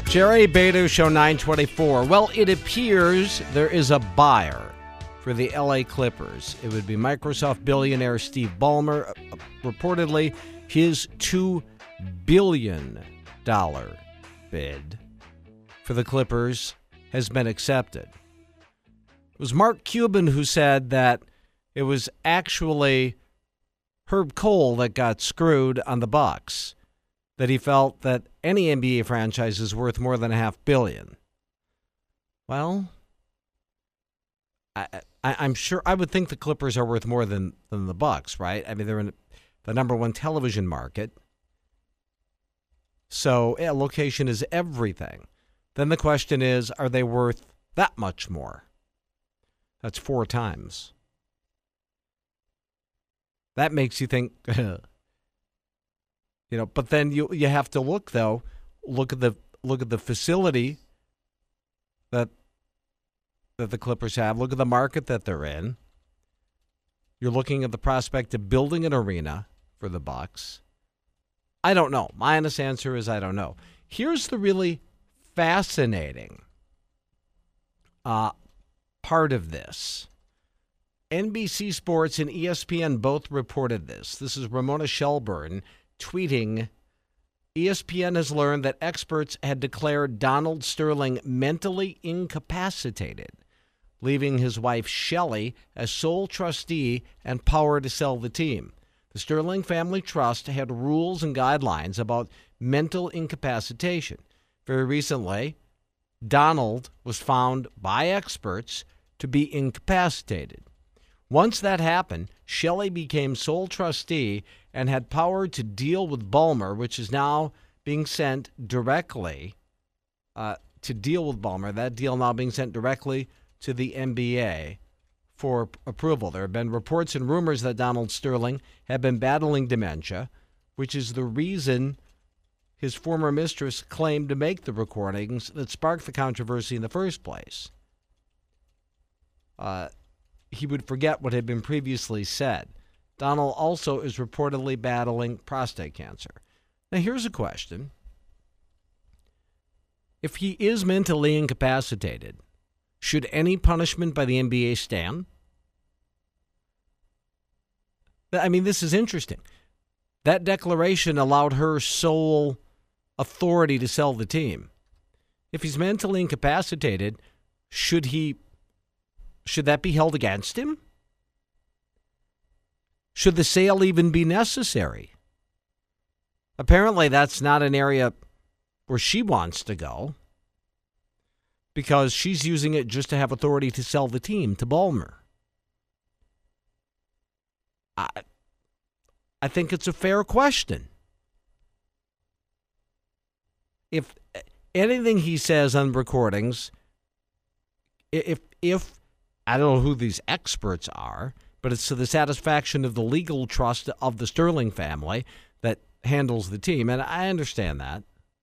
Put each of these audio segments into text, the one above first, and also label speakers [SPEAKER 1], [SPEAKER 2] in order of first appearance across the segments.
[SPEAKER 1] Jerry Beto Show 924. Well, it appears there is a buyer for the LA Clippers. It would be Microsoft billionaire Steve Ballmer. Reportedly, his $2 billion bid for the Clippers has been accepted. It was Mark Cuban who said that it was actually Herb Cole that got screwed on the Bucks, that he felt that any NBA franchise is worth more than $500 million. Well, I'm sure, I would think the Clippers are worth more than the Bucks, right? I mean, they're in the number one television market. So, yeah, location is everything. Then the question is, are they worth that much more? That's 4 times. That makes you think, but then you have to look at the facility that the Clippers have. Look at the market that they're in. You're looking at the prospect of building an arena for the Bucks. I don't know. My honest answer is I don't know. Here's the really fascinating part of this. NBC Sports and ESPN both reported this. This is Ramona Shelburne tweeting, ESPN has learned that experts had declared Donald Sterling mentally incapacitated, leaving his wife Shelley as sole trustee and power to sell the team. The Sterling Family Trust had rules and guidelines about mental incapacitation. Very recently, Donald was found by experts to be incapacitated. Once that happened, Shelley became sole trustee and had power to deal with Ballmer, which is now being sent directly to deal with Ballmer. That deal now being sent directly to the NBA for approval. There have been reports and rumors that Donald Sterling had been battling dementia, which is the reason his former mistress claimed to make the recordings that sparked the controversy in the first place. He would forget what had been previously said. Donald also is reportedly battling prostate cancer. Now, here's a question. If he is mentally incapacitated, should any punishment by the NBA stand? I mean, this is interesting. That declaration allowed her sole authority to sell the team. If he's mentally incapacitated, should that be held against him? Should the sale even be necessary? Apparently, that's not an area where she wants to go, because she's using it just to have authority to sell the team to Ballmer. I think it's a fair question. If anything he says on recordings, if I don't know who these experts are, but it's to the satisfaction of the legal trust of the Sterling family that handles the team, and I understand that.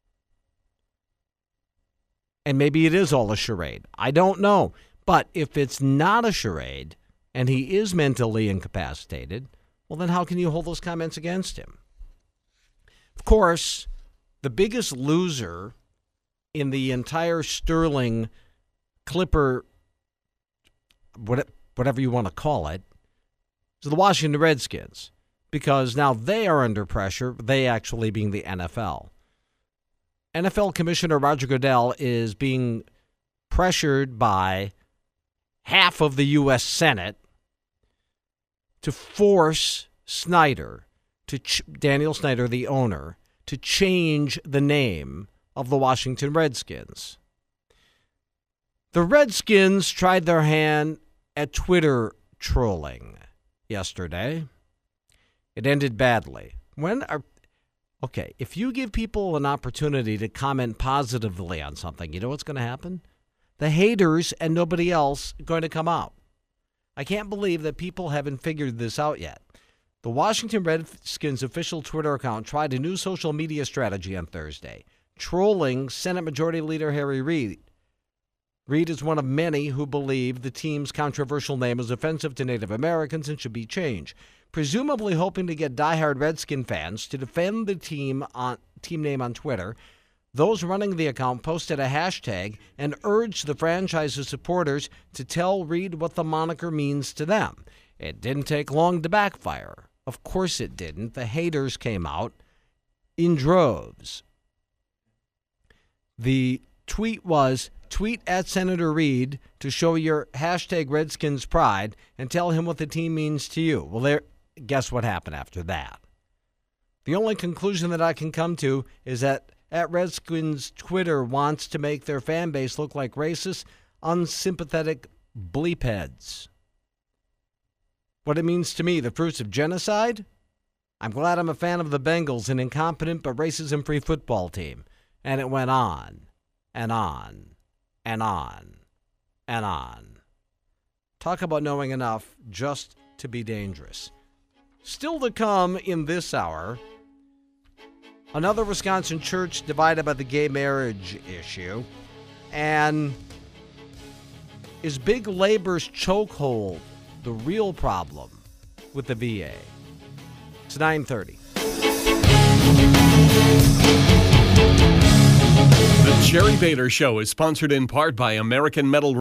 [SPEAKER 1] And maybe it is all a charade. I don't know. But if it's not a charade and he is mentally incapacitated, well, then how can you hold those comments against him? Of course, the biggest loser in the entire Sterling Clipper, whatever you want to call it, is the Washington Redskins, because now they are under pressure, they actually being the NFL. NFL Commissioner Roger Goodell is being pressured by half of the U.S. Senate to force Snyder, Daniel Snyder, the owner, to change the name of the Washington Redskins. The Redskins tried their hand at Twitter trolling yesterday. It ended badly. If you give people an opportunity to comment positively on something, you know what's going to happen? The haters and nobody else are going to come out. I can't believe that people haven't figured this out yet. The Washington Redskins official Twitter account tried a new social media strategy on Thursday, trolling Senate Majority Leader Harry Reid. Reid is one of many who believe the team's controversial name is offensive to Native Americans and should be changed, presumably hoping to get diehard Redskin fans to defend the team name on Twitter. Those running the account posted a hashtag and urged the franchise's supporters to tell Reed what the moniker means to them. It didn't take long to backfire. Of course it didn't. The haters came out in droves. The tweet was, tweet at Senator Reed to show your hashtag Redskins pride and tell him what the team means to you. Well, guess what happened after that? The only conclusion that I can come to is that at Redskins Twitter wants to make their fan base look like racist, unsympathetic bleepheads. What it means to me, the fruits of genocide? I'm glad I'm a fan of the Bengals, an incompetent but racism-free football team. And it went on and on and on and on. Talk about knowing enough just to be dangerous. Still to come in this hour, another Wisconsin church divided by the gay marriage issue. And is big labor's chokehold the real problem with the VA? It's 9:30.
[SPEAKER 2] The Jerry Bader Show is sponsored in part by American Metal